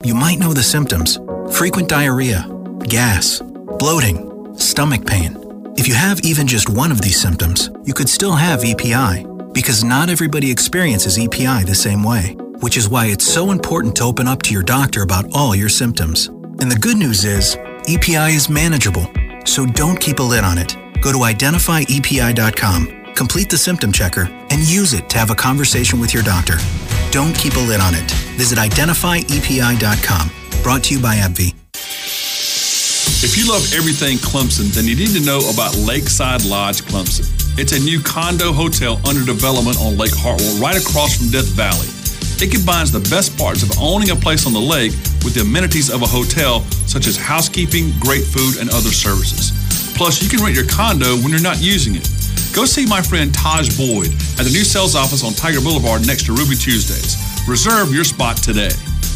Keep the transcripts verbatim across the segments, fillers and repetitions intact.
You might know the symptoms: frequent diarrhea, gas, bloating, stomach pain. If you have even just one of these symptoms, you could still have E P I, because not everybody experiences E P I the same way, which is why it's so important to open up to your doctor about all your symptoms. And the good news is, E P I is manageable, so don't keep a lid on it. Go to identify E P I dot com, complete the symptom checker, and use it to have a conversation with your doctor. Don't keep a lid on it. Visit identify E P I dot com. Brought to you by AbbVie. If you love everything Clemson, then you need to know about Lakeside Lodge Clemson. It's a new condo hotel under development on Lake Hartwell, right across from Death Valley. It combines the best parts of owning a place on the lake with the amenities of a hotel, such as housekeeping, great food, and other services. Plus, you can rent your condo when you're not using it. Go see my friend Taj Boyd at the new sales office on Tiger Boulevard next to Ruby Tuesdays. Reserve your spot today.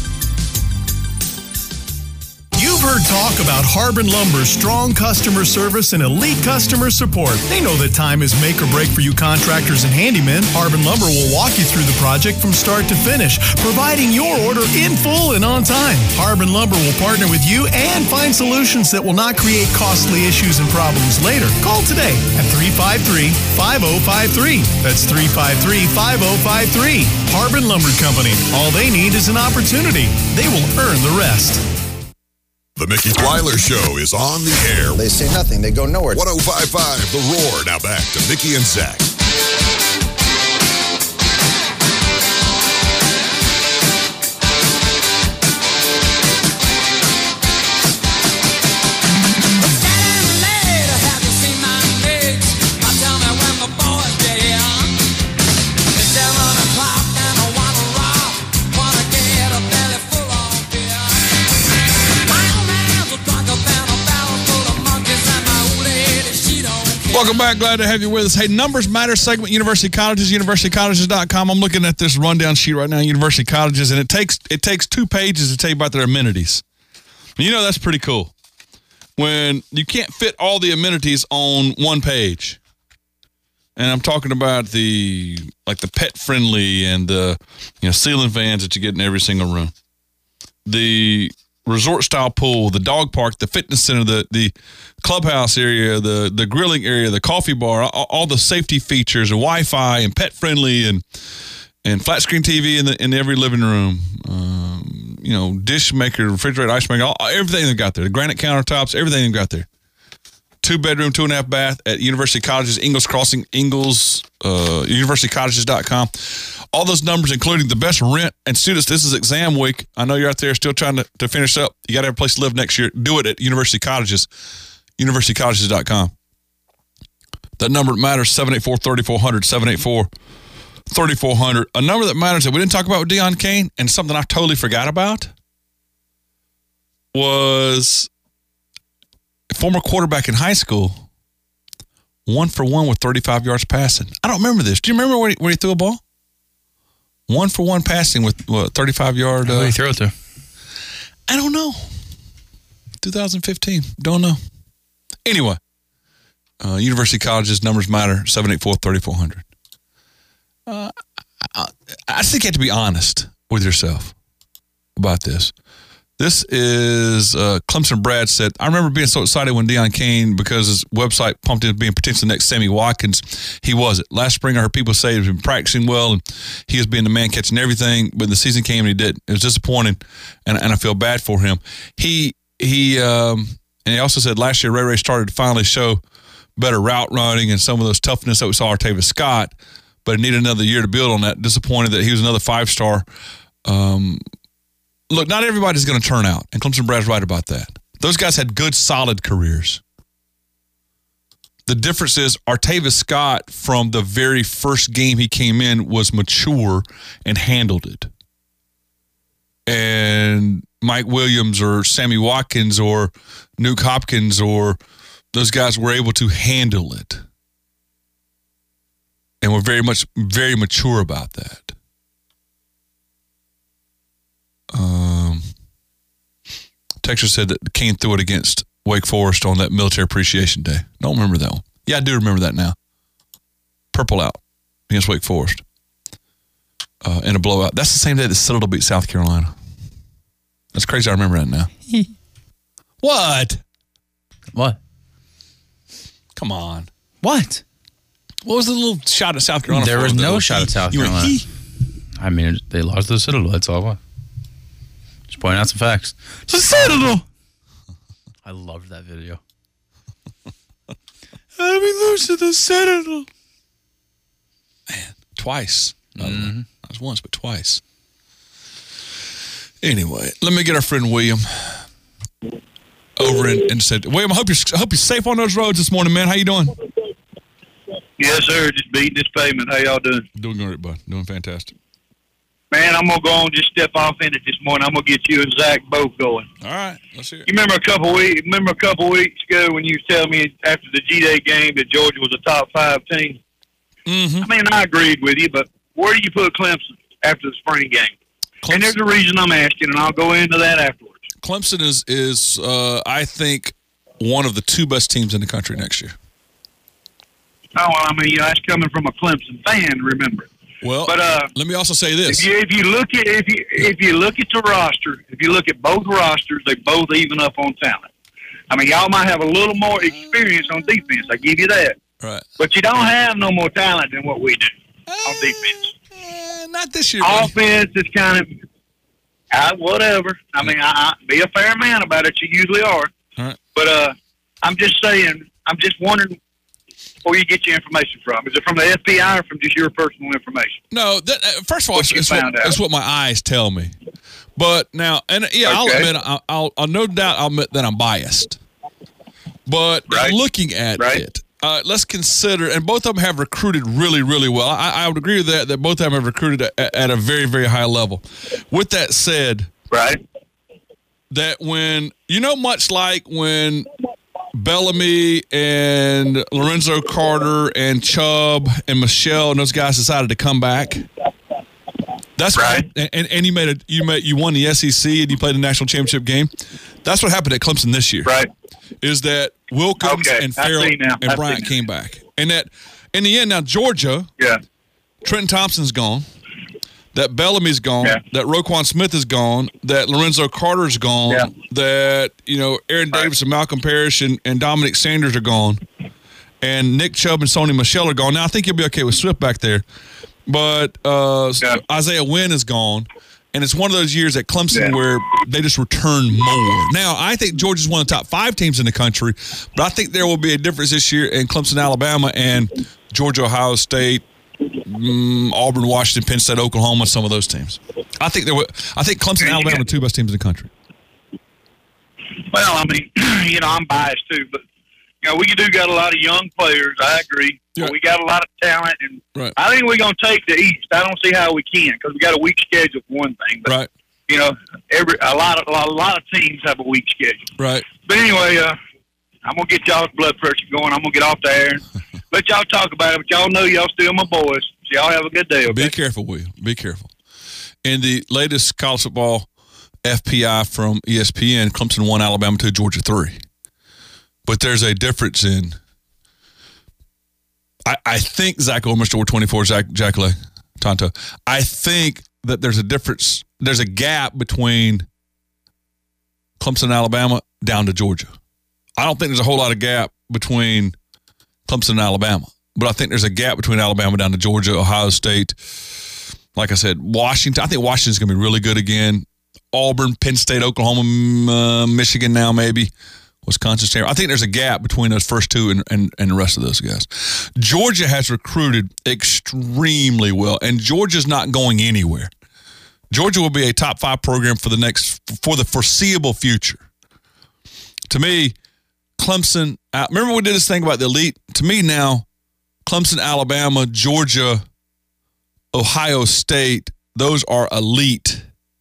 You've heard talk about Harbin Lumber's strong customer service and elite customer support. They know that time is make or break for you contractors and handymen. Harbin Lumber will walk you through the project from start to finish, providing your order in full and on time. Harbin Lumber will partner with you and find solutions that will not create costly issues and problems later. Call today at three five three, five oh five three. That's three five three, five oh five three. Harbin Lumber Company. All they need is an opportunity. They will earn the rest. The Mickey Plyler Show is on the air. They say nothing. They go nowhere. one oh five point five The Roar. Now back to Mickey and Zach. Welcome back. Glad to have you with us. Hey, Numbers Matter segment, University Colleges, university colleges dot com. I'm looking at this rundown sheet right now, University Colleges, and it takes it takes two pages to tell you about their amenities. You know, that's pretty cool. When you can't fit all the amenities on one page. And I'm talking about the, like the pet friendly and the, you know, ceiling fans that you get in every single room. The resort style pool, the dog park, the fitness center, the the clubhouse area, the the grilling area, the coffee bar, all, all the safety features, and Wi-Fi and pet friendly and and flat screen T V in the in every living room. Um, you know, dish maker, refrigerator, ice maker, all, everything they've got there. The granite countertops, everything they've got there. Two bedroom, two and a half bath at University Colleges, Ingalls Crossing, Ingalls, uh, university colleges dot com. All those numbers, including the best rent. And students, this is exam week. I know you're out there still trying to, to finish up. You got to have a place to live next year. Do it at University Colleges, university colleges dot com. That number matters, seven eight four, three four zero zero, seven eight four, three four zero zero. A number that matters that we didn't talk about with Deion Kane, and something I totally forgot about, was a former quarterback in high school, one for one with thirty-five yards passing. I don't remember this. Do you remember where he, where he threw a ball? One for one passing with what, thirty-five yard. Who uh, did he throw it to? I don't know. twenty fifteen. Don't know. Anyway, uh, University Colleges, numbers matter, seven eight four, three four zero zero. Uh, I, I think you have to be honest with yourself about this. This is uh, Clemson Brad said, I remember being so excited when Deion Kane, because his website pumped him being potentially the next Sammy Watkins. He wasn't. Last spring, I heard people say he's been practicing well and he was being the man catching everything, but the season came and he didn't. It was disappointing, and, and I feel bad for him. He, he, um, and he also said last year, Ray Ray started to finally show better route running and some of those toughness that we saw Artavis Scott, but it needed another year to build on that. Disappointed that he was another five-star. Um, Look, not everybody's going to turn out, and Clemson Brad's right about that. Those guys had good, solid careers. The difference is Artavis Scott, from the very first game he came in, was mature and handled it. And Mike Williams or Sammy Watkins or Nuke Hopkins or those guys were able to handle it. And were very much, very mature about that. Um, Texas said that Kane threw it against Wake Forest on that Military Appreciation Day. Don't remember that one. Yeah, I do remember that now. Purple out against Wake Forest uh, in a blowout. That's the same day that Citadel beat South Carolina. That's crazy. I remember that now. What? What? Come on. What? What was the little shot at South Carolina? There for? was The no little shot he- at South you went, Carolina. he? I mean, they lost to the Citadel. That's all it was. Just pointing out some facts. The Citadel! I loved that video. How did we lose to the Citadel? Man, twice. Mm-hmm. Not was once, but twice. Anyway, let me get our friend William over and, and said, William, I hope you're I hope you're safe on those roads this morning, man. How you doing? Yes, sir. Just beating this pavement. How y'all doing? Doing great, bud. Doing fantastic. Man, I'm going to go on just step off in it this morning. I'm going to get you and Zach both going. All right, let's hear it. You remember a couple weeks, remember a couple weeks ago when you was telling me after the G-Day game that Georgia was a top five team? Mm-hmm. I mean, I agreed with you, but where do you put Clemson after the spring game? Clemson, And there's a reason I'm asking, and I'll go into that afterwards. Clemson is, is uh, I think, one of the two best teams in the country next year. Oh, well, I mean, you know, that's coming from a Clemson fan, remember. Well, But uh, let me also say this. if you, if you look at if you if you look at the roster, if you look at both rosters, they both even up on talent. I mean, y'all might have a little more experience on defense. I give you that. Right. But you don't have no more talent than what we do on defense. Eh, not this year, buddy. Offense is kind of uh, whatever. I mean, I, I be a fair man about it. You usually are. All right. But uh, I'm just saying. I'm just wondering where you get your information from. Is it from the F B I or from just your personal information? No, that, uh, first of all, What it's, you it's, what, found out. it's what my eyes tell me. But now, and yeah, I'll Okay. admit, I'll, I'll, I'll no doubt I'll admit that I'm biased. But Right. looking at Right. it, uh, let's consider, and both of them have recruited really, really well. I, I would agree with that, that both of them have recruited at, at a very, very high level. With that said, Right. that when, you know, much like when Bellamy and Lorenzo Carter and Chubb and Michelle and those guys decided to come back. That's Right. what, and, and you made a you made you won the S E C and you played the national championship game. That's what happened at Clemson this year. Right. Is that Wilkins Okay, and I Farrell see now. and I see Bryant now. came back, and that in the end now Georgia, Yeah. Trenton Thompson's gone. That Bellamy's gone. Yeah. That Roquan Smith is gone. That Lorenzo Carter's gone. Yeah. That, you know, Aaron Right. Davis and Malcolm Parrish and, and Dominic Sanders are gone. And Nick Chubb and Sony Michelle are gone. Now, I think you'll be okay with Swift back there. But uh, Yeah. Isaiah Wynn is gone. And it's one of those years at Clemson Yeah. where they just return more. Now, I think Georgia's one of the top five teams in the country, but I think there will be a difference this year in Clemson, Alabama, and Georgia, Ohio State, mm, Auburn, Washington, Penn State, Oklahoma, some of those teams. I think there. Were, I think Clemson, and Alabama, are the two best teams in the country. Well, I mean, you know, I'm biased too, but you know, we do got a lot of young players. I agree. Yeah. We got a lot of talent, and Right. I think we're going to take the East. I don't see how we can because we got a weak schedule for one thing. But Right, you know, every a lot of a lot, a lot of teams have a weak schedule. right. But anyway, uh, I'm gonna get y'all's blood pressure going. I'm gonna get off the air and let y'all talk about it. But y'all know y'all still my boys. So y'all have a good day. Okay. Be careful, Will. Be careful. In the latest college football F P I from E S P N, Clemson won, Alabama two, Georgia three. But there's a difference in. I, I think Zach Ormer scored twenty-four. Zach Jack Le, Tonto. I think that there's a difference. There's a gap between Clemson and Alabama down to Georgia. I don't think there's a whole lot of gap between Clemson and Alabama, but I think there's a gap between Alabama down to Georgia, Ohio State. Like I said, Washington. I think Washington's going to be really good again. Auburn, Penn State, Oklahoma, uh, Michigan now maybe. Wisconsin State. I think there's a gap between those first two and, and, and the rest of those guys. Georgia has recruited extremely well, and Georgia's not going anywhere. Georgia will be a top five program for the next for the foreseeable future. To me, Clemson. Uh, remember we did this thing about the elite. To me now, Clemson, Alabama, Georgia, Ohio State. Those are elite.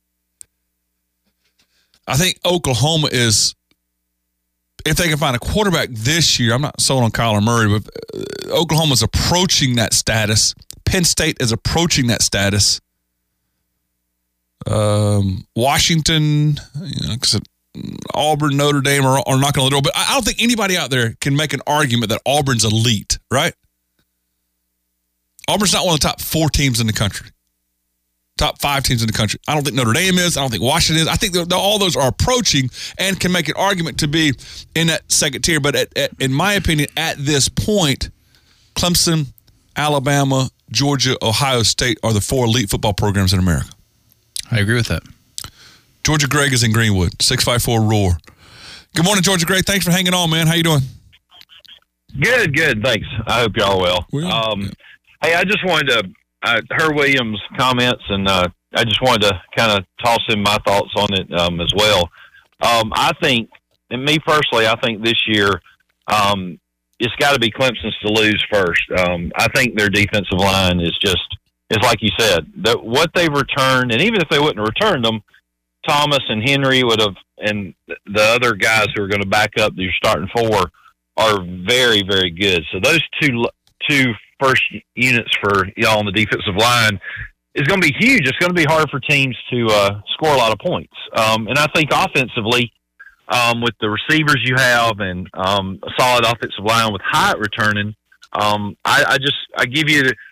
I think Oklahoma is. If they can find a quarterback this year, I'm not sold on Kyler Murray, but uh, Oklahoma's approaching that status. Penn State is approaching that status. Um, Washington, you know, 'cause Auburn, Notre Dame are, are knocking on the door, but I I don't think anybody out there can make an argument that Auburn's elite, right? Auburn's not one of the top four teams in the country. top five teams in the country. I don't think Notre Dame is. I don't think Washington is. I think they're, they're, all those are approaching and can make an argument to be in that second tier. But at, at, in my opinion, at this point, Clemson, Alabama, Georgia, Ohio State are the four elite football programs in America. I agree with that. Georgia Greg is in Greenwood, six five four roar. Good morning, Georgia Greg. Thanks for hanging on, man. How you doing? Good, good. Thanks. I hope y'all well. well um, yeah. Hey, I just wanted to, I heard Williams' comments, and uh, I just wanted to kind of toss in my thoughts on it um, as well. Um, I think, and me personally, I think this year um, it's got to be Clemson's to lose first. Um, I think their defensive line is just, is like you said, that what they've returned, and even if they wouldn't have returned them, Thomas and Henry would have, and the other guys who are going to back up your starting four are very, very good. So those two two first units for y'all on the defensive line is going to be huge. It's going to be hard for teams to uh, score a lot of points. Um, and I think offensively, um, with the receivers you have and um, a solid offensive line with Hyatt returning, um, I, I just I give you the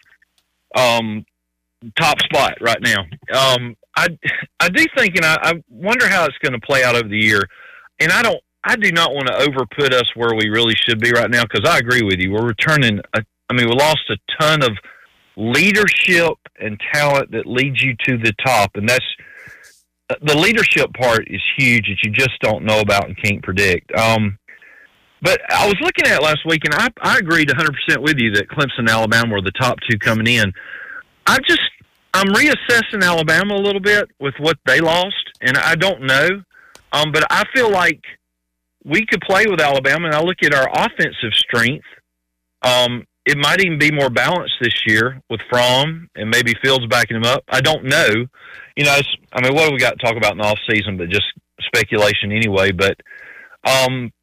um, top spot right now. Um, I I do think, and I, I wonder how it's going to play out over the year. And I don't. I do not want to overput us where we really should be right now, because I agree with you. We're returning, a, I mean, we lost a ton of leadership and talent that leads you to the top, and that's the leadership part is huge that you just don't know about and can't predict. Um, but I was looking at it last week, and I, I agreed one hundred percent with you that Clemson and Alabama were the top two coming in. I just, I'm reassessing Alabama a little bit with what they lost, and I don't know, um, but I feel like we could play with Alabama, and I look at our offensive strength. Um, it might even be more balanced this year with Fromm and maybe Fields backing him up. I don't know. You know, it's, I mean, what do we got to talk about in the offseason but just speculation anyway? But um,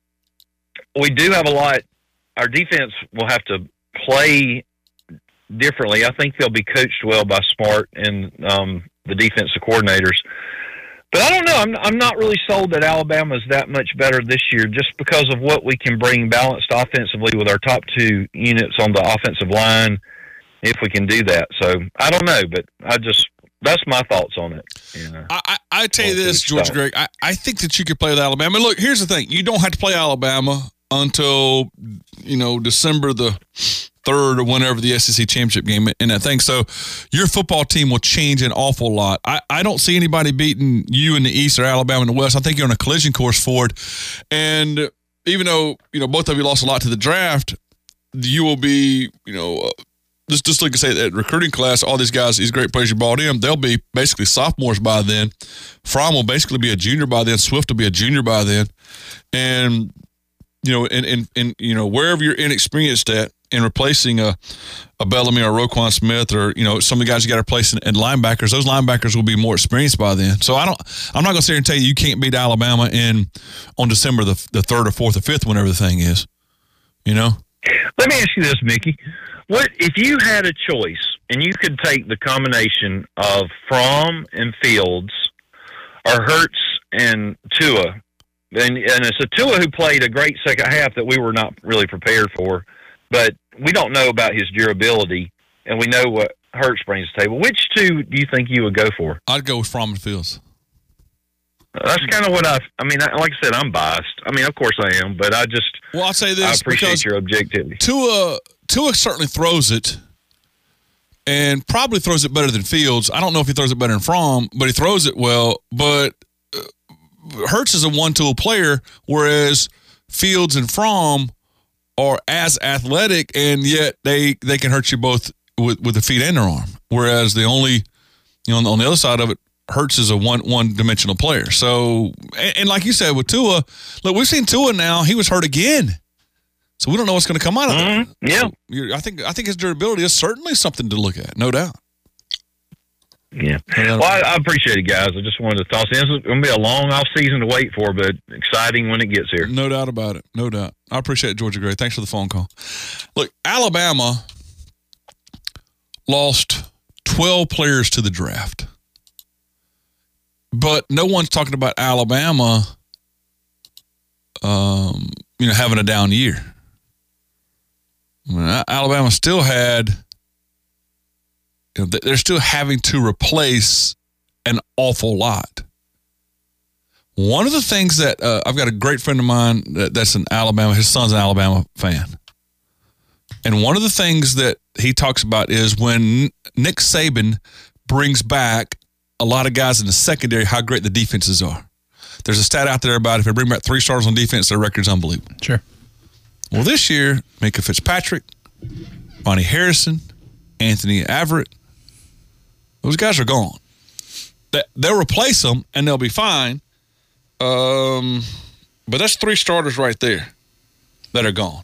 we do have a lot. Our defense will have to play differently. I think they'll be coached well by Smart and um, the defensive coordinators. But I don't know. I'm I'm not really sold that Alabama is that much better this year, just because of what we can bring balanced offensively with our top two units on the offensive line, if we can do that. So I don't know, but I just that's my thoughts on it. You know, I, I, I tell you this, George Greg, I, I think that you could play with Alabama. Look, here's the thing: you don't have to play Alabama until you know December the third or whenever the S E C championship game in that thing. So your football team will change an awful lot. I, I don't see anybody beating you in the East or Alabama in the West. I think you're on a collision course for it. And even though, you know, both of you lost a lot to the draft, you will be, you know, uh, just, just like I say, that recruiting class, all these guys, these great players you brought in, they'll be basically sophomores by then. Fromm will basically be a junior by then. Swift will be a junior by then. And, you know, and, and, and you know, wherever you're inexperienced at, in replacing a, a Bellamy or a Roquan Smith or, you know, some of the guys you got to replace in, in linebackers, those linebackers will be more experienced by then. So I don't, I'm not going to sit here and tell you you can't beat Alabama in on December the the third or fourth or fifth, whenever the thing is, you know? Let me ask you this, Mickey. What if you had a choice and you could take the combination of Fromm and Fields or Hurts and Tua, and, and it's a Tua who played a great second half that we were not really prepared for, but we don't know about his durability, and we know what Hurts brings to the table. Which two do you think you would go for? I'd go with Fromm and Fields. That's kind of what I – I mean, like I said, I'm biased. I mean, of course I am, but I just – Well, I'll say this. I appreciate your objectivity. Tua, Tua certainly throws it, and probably throws it better than Fields. I don't know if he throws it better than Fromm, but he throws it well. But uh, Hurts is a one-tool player, whereas Fields and Fromm – are as athletic, and yet they, they can hurt you both with, with the feet and their arm. Whereas the only, you know, on the, on the other side of it, Hurts is a one one dimensional player. So, and, and like you said with Tua, look, we've seen Tua now. He was hurt again, so we don't know what's going to come out of mm-hmm. it. Yeah, so you're, I think I think his durability is certainly something to look at, no doubt. Yeah. Well, I, I appreciate it, guys. I just wanted to toss in. It's going to be a long off season to wait for, but exciting when it gets here. No doubt about it. No doubt. I appreciate it, Georgia Gray. Thanks for the phone call. Look, Alabama lost twelve players to the draft, but no one's talking about Alabama, um, you know, having a down year. I mean, Alabama still had You know, they're still having to replace an awful lot. One of the things that uh, I've got a great friend of mine that, that's in Alabama. His son's an Alabama fan. And one of the things that he talks about is when Nick Saban brings back a lot of guys in the secondary, how great the defenses are. There's a stat out there about if they bring back three starters on defense, their record's unbelievable. Sure. Well, this year, Minkah Fitzpatrick, Ronnie Harrison, Anthony Averett, those guys are gone. They'll replace them, and they'll be fine. Um, but that's three starters right there that are gone.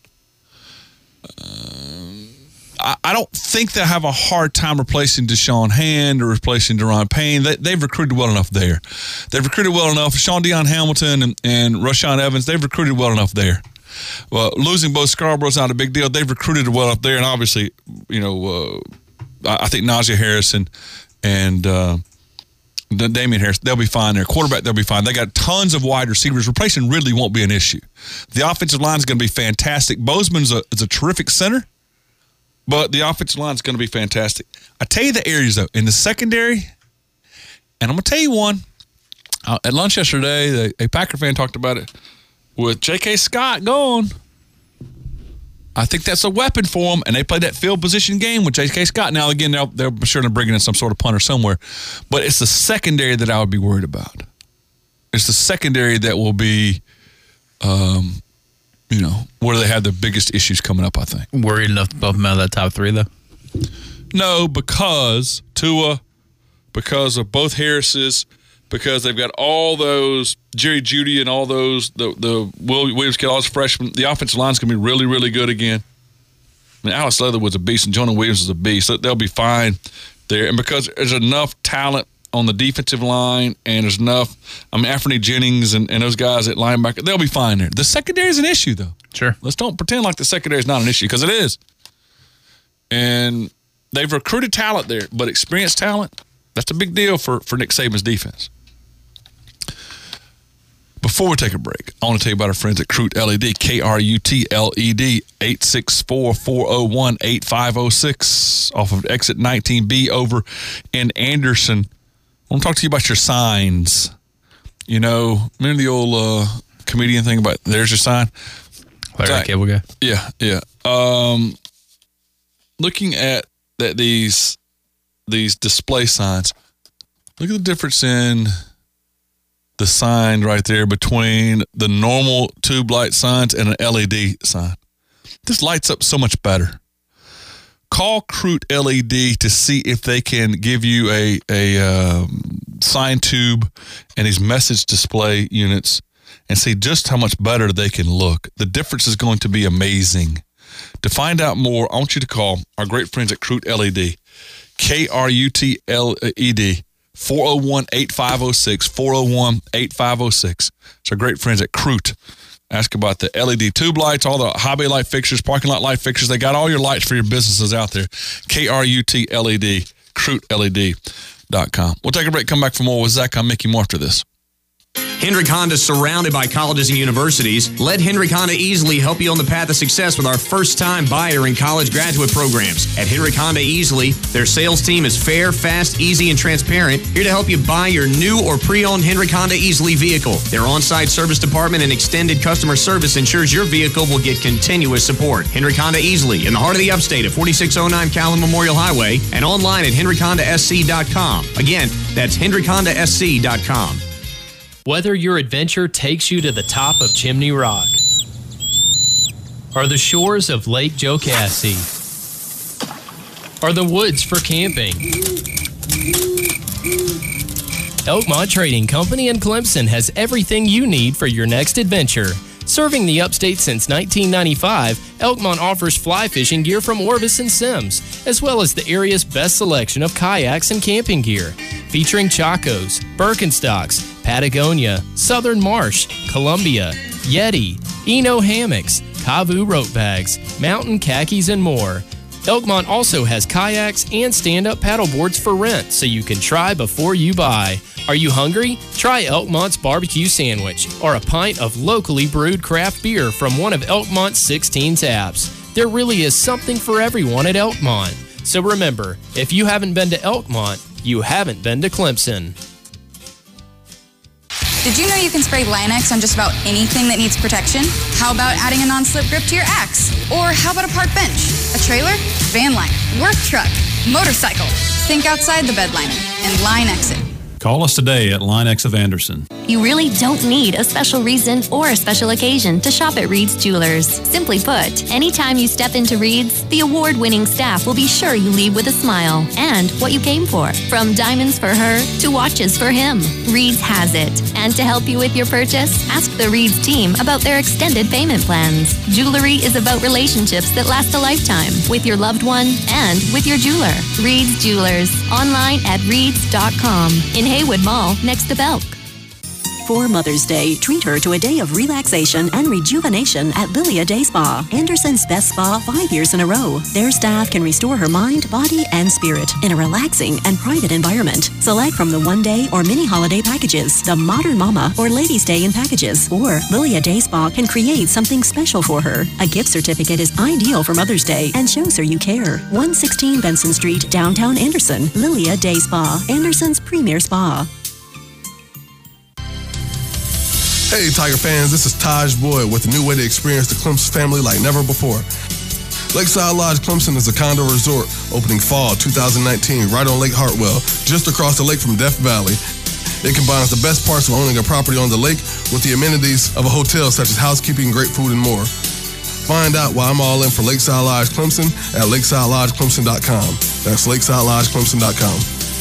Um, I, I don't think they'll have a hard time replacing Deshaun Hand or replacing Deron Payne. They, they've recruited well enough there. They've recruited well enough. Sean Dion Hamilton and, and Rashaan Evans, they've recruited well enough there. Well, losing both Scarborough's not a big deal. They've recruited well up there, and obviously, you know, uh, I, I think Najee Harrison and uh, Damian Harris, they'll be fine there. Quarterback, they'll be fine. They got tons of wide receivers. Replacing Ridley won't be an issue. The offensive line is going to be fantastic. Bozeman's a, is a terrific center, but the offensive line is going to be fantastic. I tell you the areas, though, in the secondary, and I'm going to tell you one. Uh, at lunch yesterday, the, a Packer fan talked about it. With J K. Scott gone, I think that's a weapon for them, and they play that field position game with J K. Scott. Now, again, they're, they're sure they're bringing in some sort of punter somewhere, but it's the secondary that I would be worried about. It's the secondary that will be, um, you know, where they have the biggest issues coming up, I think. Worried enough to bump them out of that top three, though? No, because Tua, because of both Harris's, because they've got all those Jerry Jeudy and all those the the Will Williams kid, all those freshmen. The offensive line's going to be really, really good again. I mean, Alex Leather was a beast, and Jonah Williams was a beast. So they'll be fine there. And because there's enough talent on the defensive line, and there's enough, I mean, Anthony Jennings and, and those guys at linebacker, they'll be fine there. The secondary is an issue, though. Sure. Let's don't pretend like the secondary is not an issue, because it is. And they've recruited talent there, but experienced talent, that's a big deal for, for Nick Saban's defense. Before we take a break, I want to tell you about our friends at Crute L E D, K R U T L E D, eight six four, four oh one, eight five oh six, off of Exit nineteen B over in Anderson. I want to talk to you about your signs. You know, remember the old uh, comedian thing about, there's your sign? Like that cable guy? Yeah, yeah. Um, looking at that these these display signs, look at the difference in the sign right there between the normal tube light signs and an L E D sign. This lights up so much better. Call Crute L E D to see if they can give you a, a um, sign tube and these message display units and see just how much better they can look. The difference is going to be amazing. To find out more, I want you to call our great friends at Crute L E D, K R U T L E D, four oh one, eight five oh six, four oh one, eight five oh six. It's our great friends at Crute. Ask about the L E D tube lights, all the hobby light fixtures, parking lot light fixtures. They got all your lights for your businesses out there. K R U T L E D, Crute L E D dot com. We'll take a break, come back for more with Zach. I'm Mickey more after this. Hendrick Honda is surrounded by colleges and universities. Let Hendrick Honda easily help you on the path of success with our first-time buyer and college graduate programs. At Hendrick Honda Easily, their sales team is fair, fast, easy, and transparent, here to help you buy your new or pre-owned Hendrick Honda Easily vehicle. Their on-site service department and extended customer service ensures your vehicle will get continuous support. Hendrick Honda Easily, in the heart of the upstate at forty-six oh nine Callan Memorial Highway, and online at hendrick honda s c dot com. Again, that's hendrick honda s c dot com. Whether your adventure takes you to the top of Chimney Rock or the shores of Lake Jocassee or the woods for camping, Elkmont Trading Company in Clemson has everything you need for your next adventure. Serving the upstate since nineteen ninety-five, Elkmont offers fly fishing gear from Orvis and Sims, as well as the area's best selection of kayaks and camping gear, featuring Chacos, Birkenstocks, Patagonia, Southern Marsh, Columbia, Yeti, Eno hammocks, Kavu rope bags, mountain khakis, and more. Elkmont also has kayaks and stand-up paddleboards for rent, so you can try before you buy. Are you hungry? Try Elkmont's barbecue sandwich or a pint of locally brewed craft beer from one of Elkmont's sixteen taps. There really is something for everyone at Elkmont. So remember, if you haven't been to Elkmont, you haven't been to Clemson. Did you know you can spray Line-X on just about anything that needs protection? How about adding a non-slip grip to your axe? Or how about a park bench, a trailer, van liner, work truck, motorcycle? Think outside the bed liner and Line-X it. Call us today at Line-X of Anderson. You really don't need a special reason or a special occasion to shop at Reed's Jewelers. Simply put, anytime you step into Reed's, the award-winning staff will be sure you leave with a smile and what you came for. From diamonds for her to watches for him, Reed's has it. And to help you with your purchase, ask the Reed's team about their extended payment plans. Jewelry is about relationships that last a lifetime with your loved one and with your jeweler. Reed's Jewelers, online at reeds dot com. In Haywood Mall, next to Belk. For Mother's Day, treat her to a day of relaxation and rejuvenation at Lilia Day Spa, Anderson's best spa five years in a row. Their staff can restore her mind, body, and spirit in a relaxing and private environment. Select from the one-day or mini-holiday packages, the Modern Mama or Ladies' Day in packages, or Lilia Day Spa can create something special for her. A gift certificate is ideal for Mother's Day and shows her you care. one sixteen Benson Street, downtown Anderson, Lilia Day Spa, Anderson's premier spa. Hey, Tiger fans, this is Taj Boyd with a new way to experience the Clemson family like never before. Lakeside Lodge Clemson is a condo resort opening fall two thousand nineteen right on Lake Hartwell, just across the lake from Death Valley. It combines the best parts of owning a property on the lake with the amenities of a hotel such as housekeeping, great food, and more. Find out why I'm all in for Lakeside Lodge Clemson at lakeside lodge clemson dot com. That's lakeside lodge clemson dot com.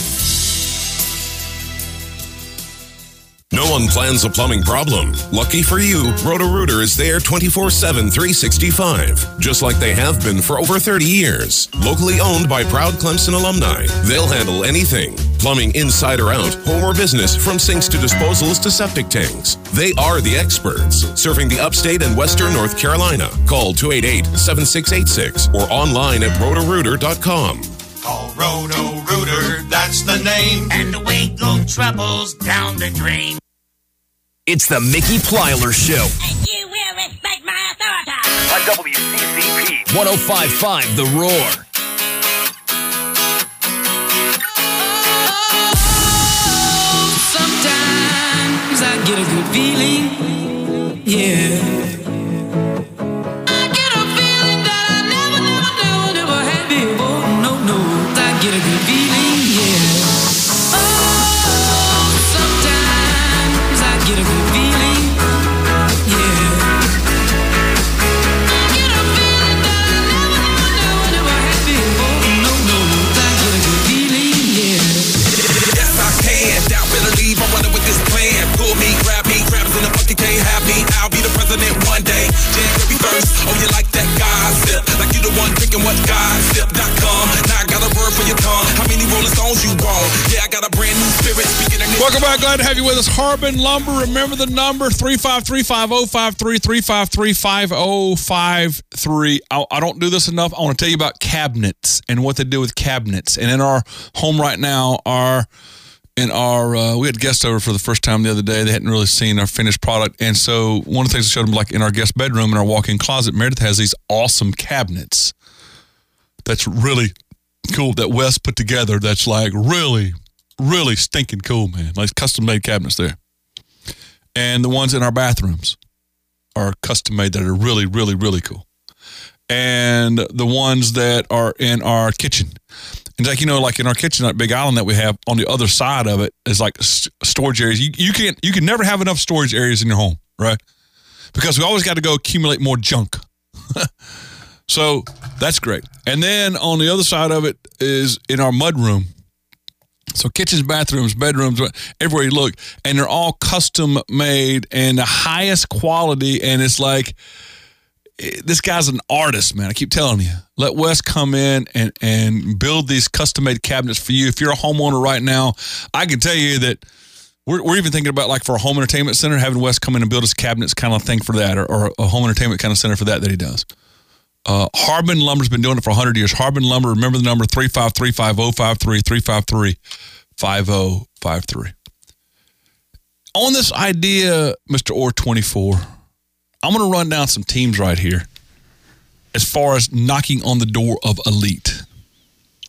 No one plans a plumbing problem. Lucky for you, Roto-Rooter is there twenty-four seven, three sixty-five, just like they have been for over thirty years. Locally owned by proud Clemson alumni, they'll handle anything. Plumbing inside or out, home or business, from sinks to disposals to septic tanks. They are the experts, serving the upstate and western North Carolina. Call two eight eight, seven six eight six or online at roto rooter dot com. Call Roto-Rooter, that's the name. And the weight go troubles down the drain. It's the Mickey Plyler Show. And you will respect my authority. On W C C P. one oh five point five The Roar. Oh, sometimes I get a good feeling. Yeah. I get a feeling that I never, never, never, never had before. No, no, I get a good feeling, yeah. Oh, sometimes I get a good feeling, yeah. I get a feeling that I never, never, never, never had before. No, no, I get a good feeling, yeah. Yes, I can. Doubt, better leave. I run with this plan. Pull me, grab me, crabs in the bucket can't have me. I'll be the president one day. January first. Oh, you like that gossip? Like you the one drinking what gossip dot com. Now I got a word for your tongue. How many Rolling Stones you want? Yeah, I got a brand new spirit speaking of. Welcome back. Glad to have you with us. Harbin Lumber. Remember the number three five three, five oh five three, three five three, five oh five three. I, I don't do this enough. I want to tell you about cabinets and what they do with cabinets. And in our home right now, our in our uh, we had guests over for the first time the other day. They hadn't really seen our finished product, and so one of the things I showed them, like in our guest bedroom in our walk-in closet, Meredith has these awesome cabinets. That's really cool that Wes put together. That's like really, really stinking cool, man. Like custom-made cabinets there. And the ones in our bathrooms are custom-made that are really, really, really cool. And the ones that are in our kitchen. And like, you know, like in our kitchen, that big island that we have, on the other side of it is like st- storage areas. You, you can't, you can never have enough storage areas in your home, right? Because we always got to go accumulate more junk. So that's great. And then on the other side of it is in our mud room. So kitchens, bathrooms, bedrooms, everywhere you look, and they're all custom made and the highest quality. And it's like, this guy's an artist, man. I keep telling you. Let Wes come in and, and build these custom-made cabinets for you. If you're a homeowner right now, I can tell you that we're, we're even thinking about, like, for a home entertainment center, having Wes come in and build us cabinets kind of thing for that, or, or a home entertainment kind of center for that that he does. Uh, Harbin Lumber's been doing it for one hundred years. Harbin Lumber, remember the number, three five three, five oh five three, three five three, five oh five three. On this idea, Mister Orr twenty-four, I'm going to run down some teams right here as far as knocking on the door of elite.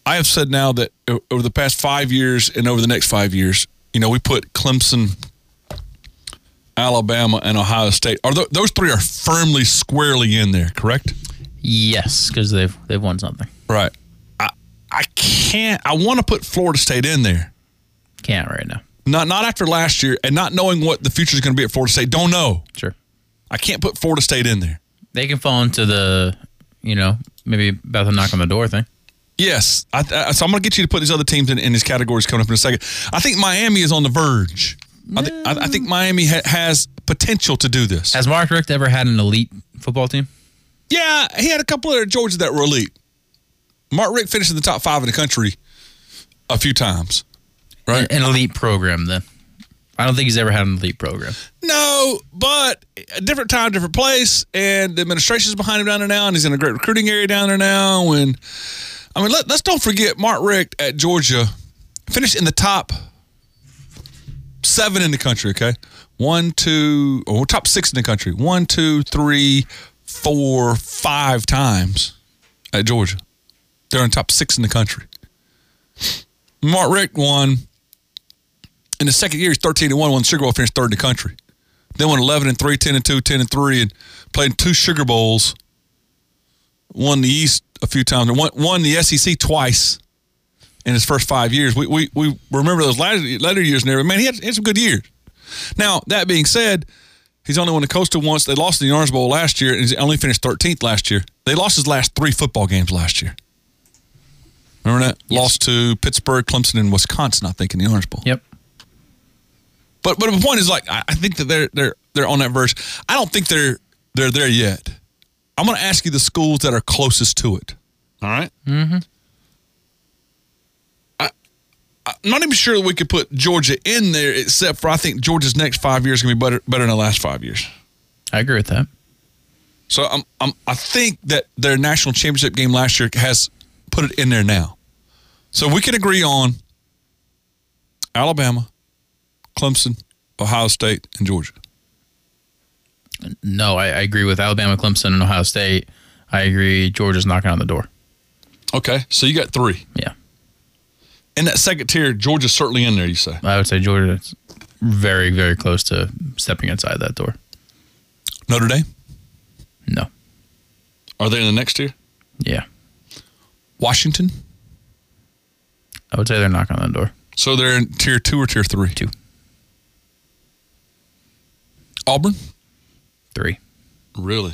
I have said now that over the past five years and over the next five years, you know, we put Clemson, Alabama, and Ohio State. Are th- those three are firmly, squarely in there, correct? Yes, because they've they've won something. Right. I I can't. I want to put Florida State in there. Can't right now. Not not after last year, and not knowing what the future is going to be at Florida State. Don't know. Sure. I can't put Florida State in there. They can fall into the, you know, maybe about to knock on the door thing. Yes. I, I, so I'm going to get you to put these other teams in, in these categories coming up in a second. I think Miami is on the verge. I, th- I, I think Miami ha- has potential to do this. Has Mark Richt ever had an elite football team? Yeah, he had a couple of Georgia that were elite. Mark Richt finished in the top five in the country a few times. Right? An, an elite program, then. I don't think he's ever had an elite program. No, but a different time, different place, and the administration's behind him down there now, and he's in a great recruiting area down there now. And I mean, let, let's don't forget Mark Richt at Georgia finished in the top seven in the country. Okay, one, two, or top six in the country. One, two, three, four, five times at Georgia. They're in the top six in the country. Mark Richt won. In the second year, he's thirteen and one, won Sugar Bowl, finished third in the country. Then won eleven and three, ten and two, ten and three, and played in two Sugar Bowls. Won the East a few times, and won, won the S E C twice in his first five years. We we, we remember those latter, latter years and everything. Man, he had, he had some good years. Now, that being said, he's only won the Coastal once. They lost in the Orange Bowl last year, and he only finished thirteenth last year. They lost his last three football games last year. Remember that? Yes. Lost to Pittsburgh, Clemson, and Wisconsin, I think, in the Orange Bowl. Yep. But but the point is, like, I think that they're they're they're on that verge. I don't think they're they're there yet. I'm going to ask you the schools that are closest to it. All right. Mm-hmm. I I'm not even sure that we could put Georgia in there, except for I think Georgia's next five years is going to be better better than the last five years. I agree with that. So I'm I'm I think that their national championship game last year has put it in there now. So we can agree on Alabama, Clemson, Ohio State, and Georgia. No, I, I agree with Alabama, Clemson, and Ohio State. I agree Georgia's knocking on the door. Okay, so you got three. Yeah. In that second tier, Georgia's certainly in there, you say? I would say Georgia's very, very close to stepping inside that door. Notre Dame? No. Are they in the next tier? Yeah. Washington? I would say they're knocking on the door. So they're in tier two or tier three? Two. Auburn? Three. Really?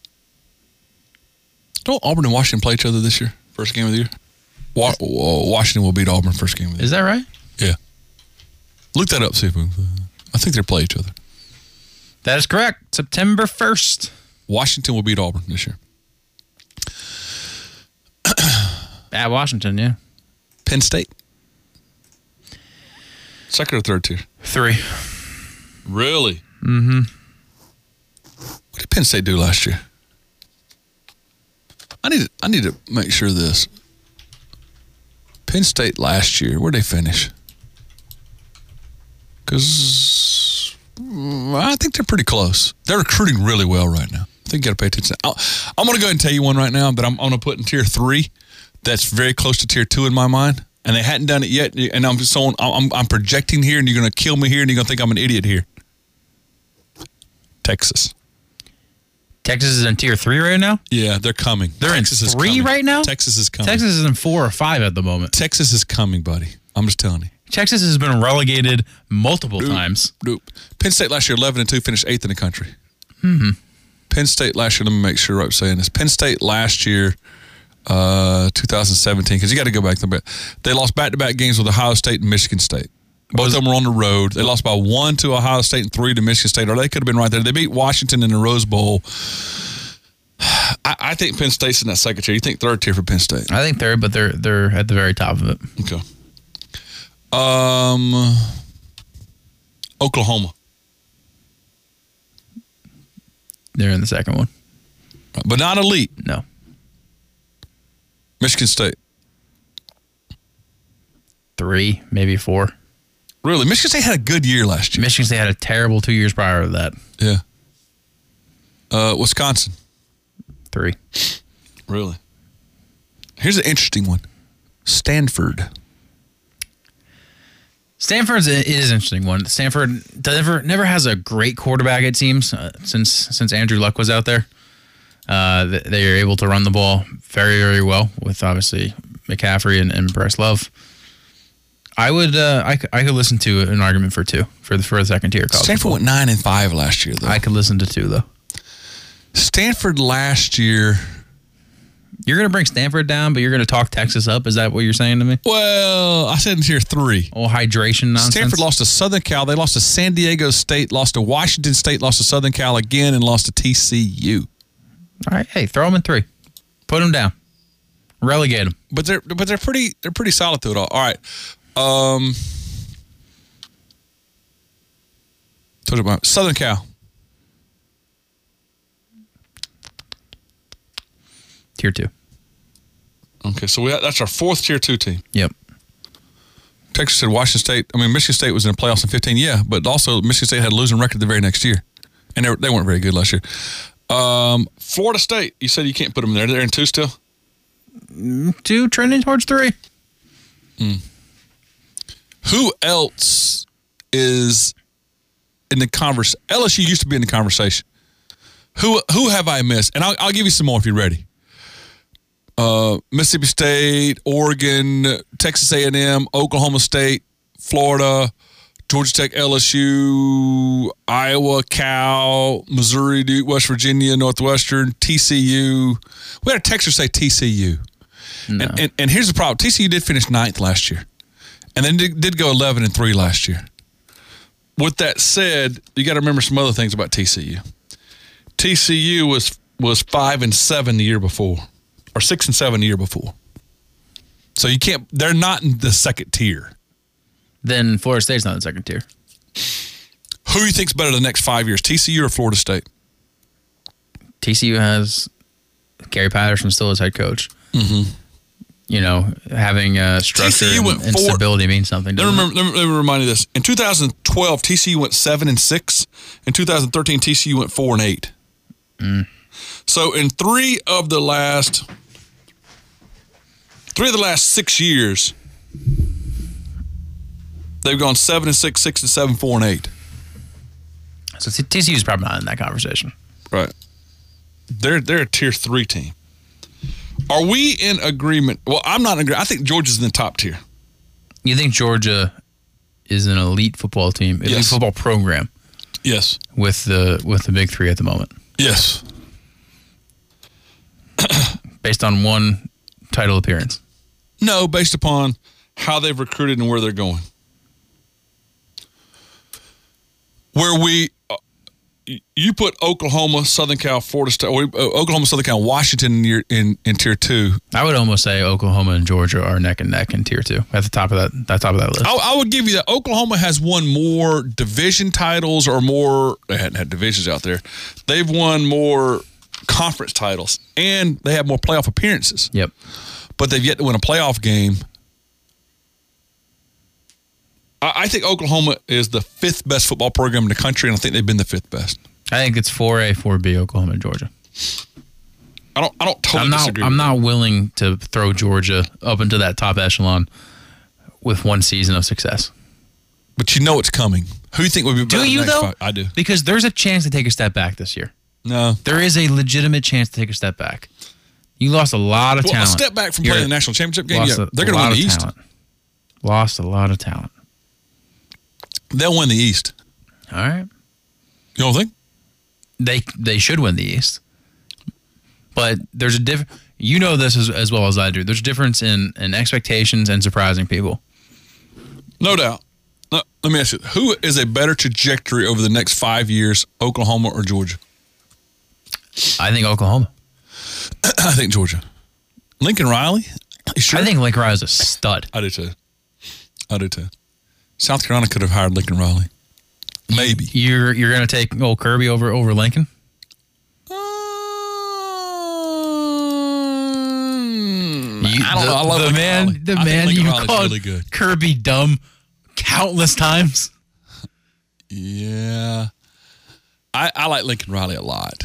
Don't Auburn and Washington play each other this year? First game of the year? Wa- Washington will beat Auburn first game of the year. Is that right? Yeah. Look that up, see if we, I think they play each other. That is correct. September first. Washington will beat Auburn this year. At Washington, yeah. Penn State? Second or third tier? Three. Really? Mm-hmm. What did Penn State do last year? I need to, I need to make sure of this. Penn State last year, where'd they finish? Because I think they're pretty close. They're recruiting really well right now. I think you got to pay attention. I'll, I'm going to go ahead and tell you one right now that I'm, I'm going to put in tier three. That's very close to tier two in my mind, and they hadn't done it yet. And I'm so I'm, I'm projecting here, and you're going to kill me here, and you're going to think I'm an idiot here. Texas. Texas is in tier three right now? Yeah, they're coming. They're Texas in three is coming. right now? Texas is coming. Texas is in four or five at the moment. Texas is coming, buddy. I'm just telling you. Texas has been relegated multiple Nope. times. Nope. Penn State last year, eleven and two, finished eighth in the country. Mm-hmm. Penn State last year, let me make sure I'm saying this. Penn State last year, uh, two thousand seventeen, because you got to go back a bit. They lost back-to-back games with Ohio State and Michigan State. Both of them were on the road. They lost by one to Ohio State and three to Michigan State, or they could have been right there. They beat Washington in the Rose Bowl. I, I think Penn State's in that second tier. You think third tier for Penn State? I think third, but they're they're at the very top of it. Okay. Um, Oklahoma. They're in the second one. But not elite. No. Michigan State. Three, maybe four. Really? Michigan State had a good year last year. Michigan State had a terrible two years prior to that. Yeah. Uh, Wisconsin. Three. Really? Here's an interesting one. Stanford. Stanford's a, it is an interesting one. Stanford never never has a great quarterback, it seems, uh, since since Andrew Luck was out there. Uh, they are able to run the ball very, very well with obviously McCaffrey and, and Bryce Love. I would, uh, I, I could listen to an argument for two for the for the second tier college. Stanford football. went nine and five last year, though. I could listen to two though. Stanford last year. You're going to bring Stanford down, but you're going to talk Texas up? Is that what you're saying to me? Well, I said in tier three. Oh, hydration nonsense? Stanford lost to Southern Cal. They lost to San Diego State, lost to Washington State, lost to Southern Cal again, and lost to T C U. All right, hey, throw them in three. Put them down. Relegate them. But they're but they're pretty they're pretty solid through it all. All right. Um, talk about Southern Cal. Tier two. Okay, so we that's our fourth tier two team. Yep. Texas said Washington State. I mean, Michigan State was in the playoffs in fifteen, yeah, but also Michigan State had a losing record the very next year, and they, were, they weren't very good last year. Um, Florida State, you said you can't put them there. They're in two still? Two, trending towards three. Mm. Who else is in the conversation? L S U used to be in the conversation. Who who have I missed? And I'll, I'll give you some more if you're ready. Uh, Mississippi State, Oregon, Texas A and M, Oklahoma State, Florida, Georgia Tech, L S U, Iowa, Cal, Missouri, Duke, West Virginia, Northwestern, T C U. We had a texter say T C U. No. And, and and here's the problem. T C U did finish ninth last year. And then did, did go eleven and three last year. With that said, you got to remember some other things about T C U. T C U was was five and seven the year before. Or six and seven the year before. So you can't, they're not in the second tier. Then Florida State's not in the second tier. Who do you think's better the next five years, T C U or Florida State? T C U has Gary Patterson still as head coach. Mm-hmm. You know, having uh, structure and, and four, stability means something. Let me, remember, let, me, let me remind you this. In two thousand twelve, T C U went seven and six. In two thousand thirteen, T C U went four and eight. Mm. So in three of the last... Three of the last six years, they've gone seven and six, six and seven, four and eight. So T C U's probably not in that conversation, right? They're they're a tier three team. Are we in agreement? Well, I'm not in agreement. I think Georgia's in the top tier. You think Georgia is an elite football team, elite yes. football program? Yes. With the with the big three at the moment. Yes. Based on one title appearance. No, based upon how they've recruited and where they're going. Where we, uh, you put Oklahoma, Southern Cal, Florida State, or, uh, Oklahoma, Southern Cal, Washington in, your, in in tier two. I would almost say Oklahoma and Georgia are neck and neck in tier two at the top of that. That top of that list. I, I would give you that. Oklahoma has won more division titles, or more. They hadn't had divisions out there. They've won more conference titles, and they have more playoff appearances. Yep. But they've yet to win a playoff game. I, I think Oklahoma is the fifth best football program in the country, and I think they've been the fifth best. I think it's four A, four B, Oklahoma and Georgia. I don't. I don't totally I'm not, disagree. I'm with not that. willing to throw Georgia up into that top echelon with one season of success. But you know it's coming. Who do you think would be better? Do you next though? five? I do. Because there's a chance to take a step back this year. No, there is a legitimate chance to take a step back. You lost a lot of well, talent. A step back from playing the national championship game. Lost Yeah, a, they're going to win the East. Talent. Lost a lot of talent. They'll win the East. All right. You don't think? They they should win the East. But there's a difference. You know this as, as well as I do. There's a difference in, in expectations and surprising people. No doubt. Uh, let me ask you, who is a better trajectory over the next five years, Oklahoma or Georgia? I think Oklahoma. I think Georgia. Lincoln Riley? You sure? I think Lincoln Riley's a stud. I do too. I do too. South Carolina could have hired Lincoln Riley. Maybe. You're you're going to take old Kirby over, over Lincoln? You, I don't the, know. I love the Lincoln man, Riley. the I think man Lincoln you Riley's called really good. Kirby dumb countless times. Yeah. I, I like Lincoln Riley a lot.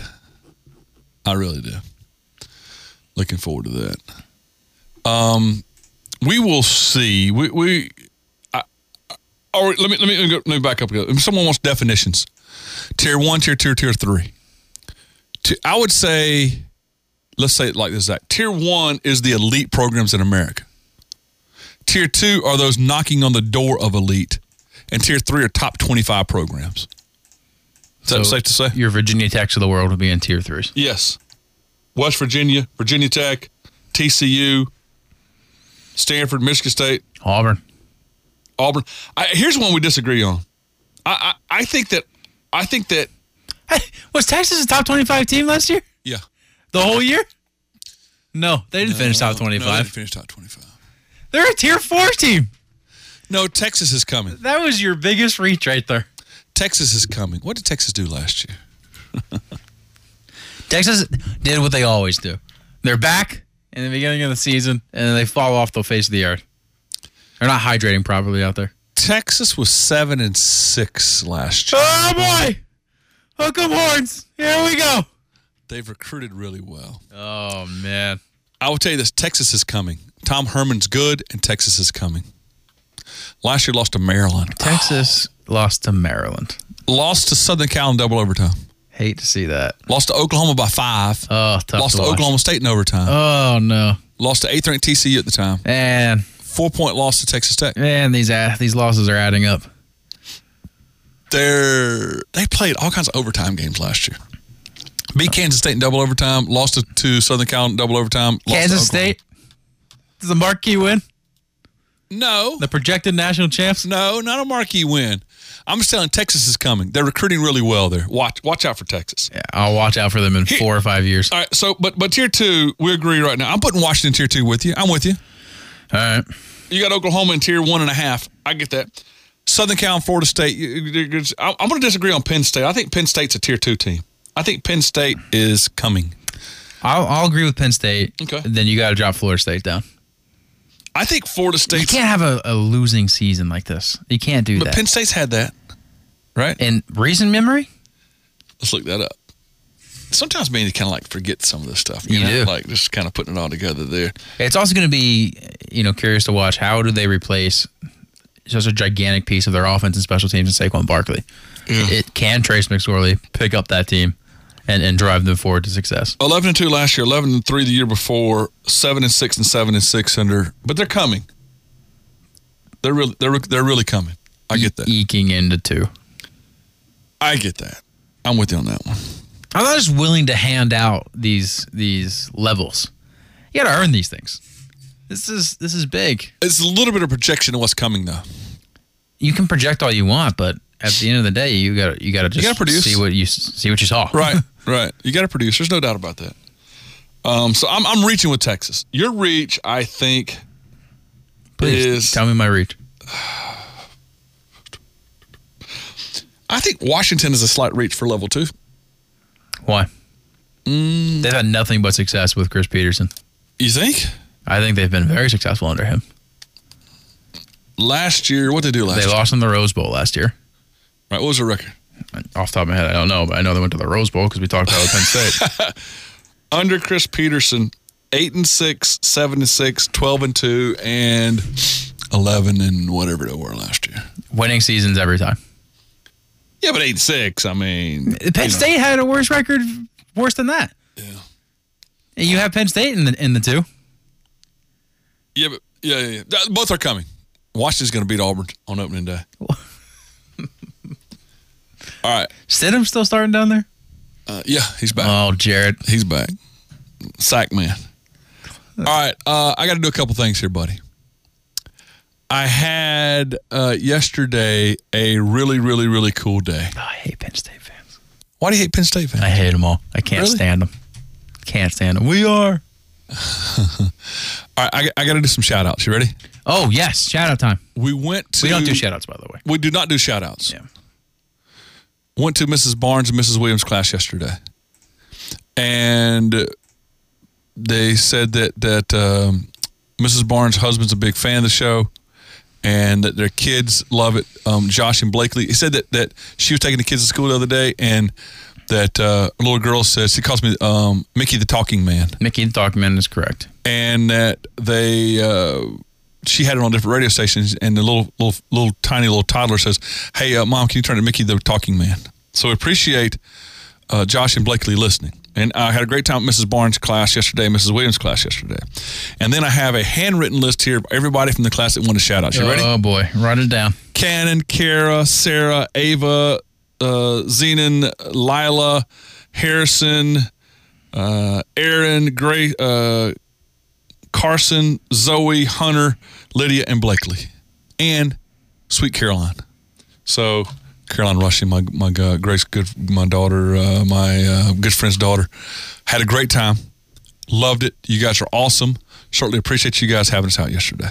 I really do. Looking forward to that. Um, we will see. We we. I, or let me let me let me, go, let me back up. If someone wants definitions, tier one, tier two, tier three. To, I would say, let's say it like this: Zach. Tier one is the elite programs in America. Tier two are those knocking on the door of elite, and tier three are top twenty-five programs. Is that So safe to say? Your Virginia Techs of the world would be in tier threes. Yes. West Virginia, Virginia Tech, T C U, Stanford, Michigan State, Auburn. Auburn. I, here's one we disagree on. I, I I think that I think that Hey, was Texas a top twenty-five team last year? yeah. The whole year? No, they didn't No, finish top no, they twenty-five. didn't finish top twenty-five. They're a tier four team. No, Texas is coming. That was your biggest reach right there. Texas is coming. What did Texas do last year? Texas did what they always do. They're back in the beginning of the season, and then they fall off the face of the earth. They're not hydrating properly out there. Texas was seven and six last year. Oh, boy. Hook 'em horns. Here we go. They've recruited really well. Oh, man. I will tell you this: Texas is coming. Tom Herman's good, and Texas is coming. Last year, lost to Maryland. Texas lost to Maryland. Lost to Southern Cal in double overtime. Hate to see that. Lost to Oklahoma by five. Oh, tough Lost to to watch. Oklahoma State in overtime. Oh, no. Lost to eighth ranked T C U at the time. Man. Four-point loss to Texas Tech. Man, these uh, these losses are adding up. They're, they played all kinds of overtime games last year. Beat Kansas State in double overtime. Lost to, to Southern Cal in double overtime. Lost Kansas to Oklahoma. State? Does the marquee win? No. The projected national champs? No, not a marquee win. I'm just telling Texas is coming. They're recruiting really well there. Watch watch out for Texas. Yeah, I'll watch out for them in Here- four or five years. All right, so but but tier two, we agree right now. I'm putting Washington tier two with you. I'm with you. All right. You got Oklahoma in tier one and a half. I get that. Southern Cal and Florida State. you- you- I'm going to disagree on Penn State. I think Penn State's a tier two team. I think Penn State is coming. I'll, I'll agree with Penn State. Okay. Then you got to drop Florida State down. I think Florida You State. can't have a, a losing season like this. You can't do But that. Penn State's had that, right? In recent memory? Let's look that up. Sometimes me, you kind of like forget some of this stuff. You, You know? do. Like just kind of putting it all together there. It's also going to be, you know, curious to watch how do they replace such a gigantic piece of their offense and special teams in Saquon Barkley. Yeah. It can Trace McSorley pick up that team and, and drive them forward to success. eleven and two last year, eleven and three the year before, seven and six and seven and six under. But they're coming. They're really they're they're really coming. I get that. Eking into two. I get that. I'm with you on that one. I'm not just willing to hand out these these levels. You got to earn these things. This is this is big. It's a little bit of projection of what's coming, though. You can project all you want, but at the end of the day, you got you got to just gotta produce. see what you see what you saw. Right, right. You got to produce. There's no doubt about that. Um, so I'm I'm reaching with Texas. Your reach, I think, Please is tell me my reach. I think Washington is a slight reach for level two. Why? Mm, They've had nothing but success with Chris Peterson. you think? I think they've been very successful under him. Last year, what did they do last They year? lost in the Rose Bowl last year. Right, what was their record? Off the top of my head, I don't know, but I know they went to the Rose Bowl because we talked about it with Penn State. Under Chris Peterson, eight and six, seven and six, twelve and two, and eleven and whatever they were last year. Winning seasons every time. Yeah, but eight and six. I mean, Penn you know. State had a worse record, worse than that. Yeah. And you have Penn State in the in the two. Yeah, but yeah, yeah, yeah. Th- both are coming. Washington's going to beat Auburn on opening day. All right. Stidham's still starting down there? Uh, yeah, he's back. Oh, Jared. He's back. Sack man. All right. Uh, I got to do a couple things here, buddy. I had uh, yesterday a really, really, really cool day. Oh, I hate Penn State fans. Why do you hate Penn State fans? I hate them all. I can't Really? stand them. Can't stand them. We are. All right. I, I got to do some shout outs. You ready? Oh, yes. Shout out time. We went to. We don't do shout outs, by the way. We do not do shout outs. Yeah. Went to Missus Barnes and Missus Williams' class yesterday. And they said that, that um, Missus Barnes' husband's a big fan of the show and that their kids love it. Um, Josh and Blakely. He said that, that she was taking the kids to school the other day and that uh, a little girl says, she calls me um, Mickey the Talking Man. Mickey the Talking Man is correct. And that they uh, she had it on different radio stations, and the little, little, little tiny little toddler says, "Hey, uh, Mom, can you turn to Mickey the Talking Man?" So we appreciate uh, Josh and Blakely listening. And I had a great time at Missus Barnes' class yesterday, Missus Williams' class yesterday. And then I have a handwritten list here of everybody from the class that wanted shout-outs. You ready? Oh, boy. Write it down. Cannon, Kara, Sarah, Ava, uh, Zenon, Lila, Harrison, uh, Aaron, Gray, uh, Carson, Zoe, Hunter, Lydia, and Blakely. And Sweet Caroline. So... Caroline Rushing, my my uh, Grace, good my daughter, uh, my uh, good friend's daughter, had a great time, loved it. You guys are awesome. Certainly appreciate you guys having us out yesterday.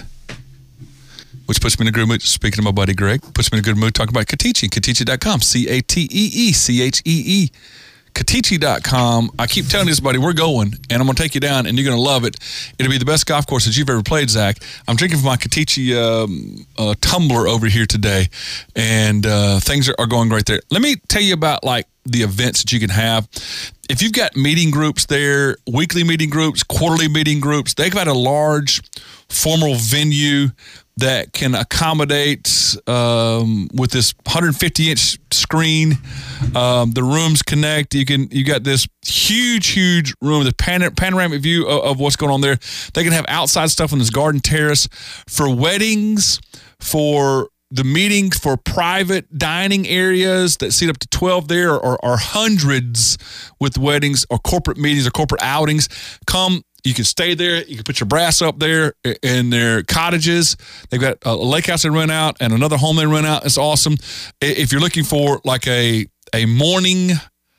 Which puts me in a good mood. Speaking of my buddy Greg, puts me in a good mood talking about Katichi, Katichi dot com, C A T E E C H E E. Katichi dot com. I keep telling this, buddy, we're going, and I'm going to take you down, and you're going to love it. It'll be the best golf course that you've ever played, Zach. I'm drinking from my Katichi um, uh, tumbler over here today, and uh, things are, are going great there. Let me tell you about, like, the events that you can have. If you've got meeting groups there, weekly meeting groups, quarterly meeting groups, they've got a large formal venue that can accommodate um, with this one hundred fifty inch screen. Um, the rooms connect. You can you got this huge, huge room with a pan- panoramic view of, of what's going on there. They can have outside stuff on this garden terrace for weddings, for the meetings, for private dining areas that seat up to twelve there, or, or hundreds with weddings or corporate meetings or corporate outings. Come. You can stay there. You can put your brass up there in their cottages. They've got a lake house they rent out and another home they rent out. It's awesome. If you're looking for like a a morning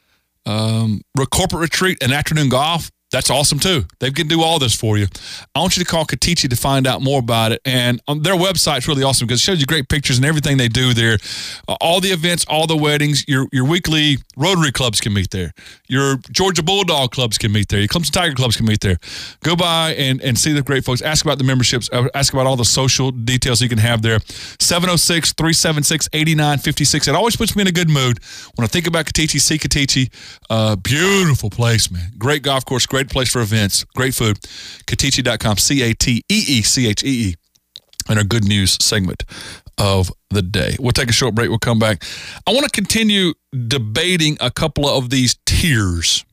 um, corporate retreat and afternoon golf, that's awesome too. They can do all this for you. I want you to call Katichi to find out more about it. And um, their website's really awesome because it shows you great pictures and everything they do there. Uh, all the events, all the weddings, your your weekly Rotary clubs can meet there. Your Georgia Bulldog clubs can meet there. Your Clemson Tiger clubs can meet there. Go by and, and see the great folks. Ask about the memberships. Ask about all the social details you can have there. seven oh six, three seven six, eight nine five six. It always puts me in a good mood when I think about Katichi. See Katichi. Uh, beautiful place, man. Great golf course. Great place for events, great food. Katichi dot com, C A T E E C H E E, and our good news segment of the day. We'll take a short break. We'll come back. I want to continue debating a couple of these tiers.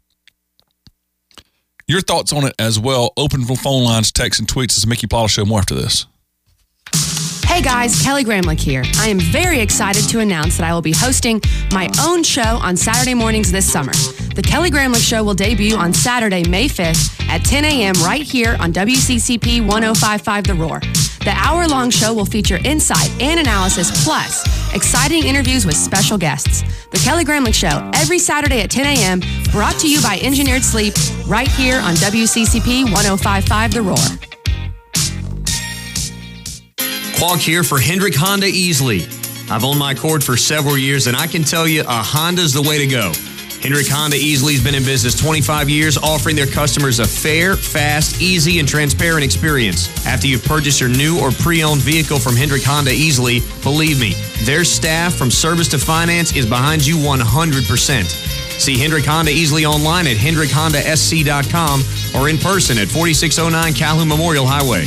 Your thoughts on it as well. Open for phone lines, texts, and tweets. It's the Mickey Plata Show. More after this. Hey guys, Kelly Gramlich here. I am very excited to announce that I will be hosting my own show on Saturday mornings this summer. The Kelly Gramlich Show will debut on Saturday, May fifth at ten a.m. right here on W C C P one oh five point five The Roar. The hour-long show will feature insight and analysis, plus exciting interviews with special guests. The Kelly Gramlich Show, every Saturday at ten a.m., brought to you by Engineered Sleep, right here on W C C P one oh five point five The Roar. Quag here for Hendrick Honda Easley. I've owned my Accord for several years, and I can tell you a Honda's the way to go. Hendrick Honda Easley's been in business twenty-five years, offering their customers a fair, fast, easy, and transparent experience. After you've purchased your new or pre-owned vehicle from Hendrick Honda Easley, believe me, their staff from service to finance is behind you one hundred percent. See Hendrick Honda Easley online at hendrick honda s c dot com or in person at forty-six oh nine Calhoun Memorial Highway.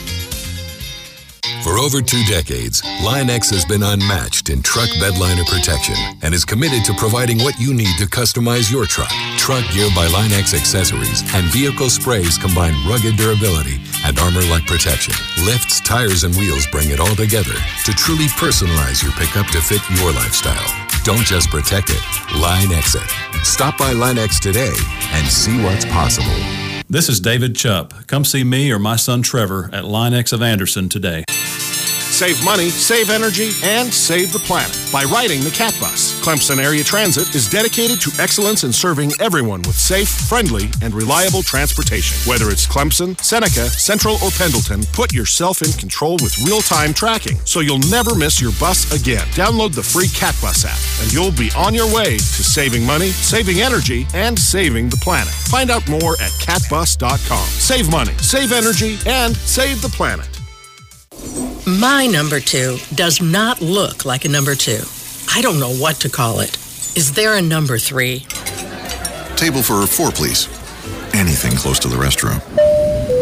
For over two decades, Line-X has been unmatched in truck bedliner protection and is committed to providing what you need to customize your truck. Truck Gear by Line-X accessories and vehicle sprays combine rugged durability and armor-like protection. Lifts, tires, and wheels bring it all together to truly personalize your pickup to fit your lifestyle. Don't just protect it, Line-X it. Stop by Line-X today and see what's possible. This is David Chupp. Come see me or my son Trevor at Line-X of Anderson today. Save money, save energy, and save the planet by riding the Cat Bus. Clemson Area Transit is dedicated to excellence in serving everyone with safe, friendly, and reliable transportation. Whether it's Clemson, Seneca, Central, or Pendleton, put yourself in control with real-time tracking so you'll never miss your bus again. Download the free Cat Bus app, and you'll be on your way to saving money, saving energy, and saving the planet. Find out more at cat bus dot com. Save money, save energy, and save the planet. My number two does not look like a number two. I don't know what to call it. Is there a number three? Table for four, please. Anything close to the restroom.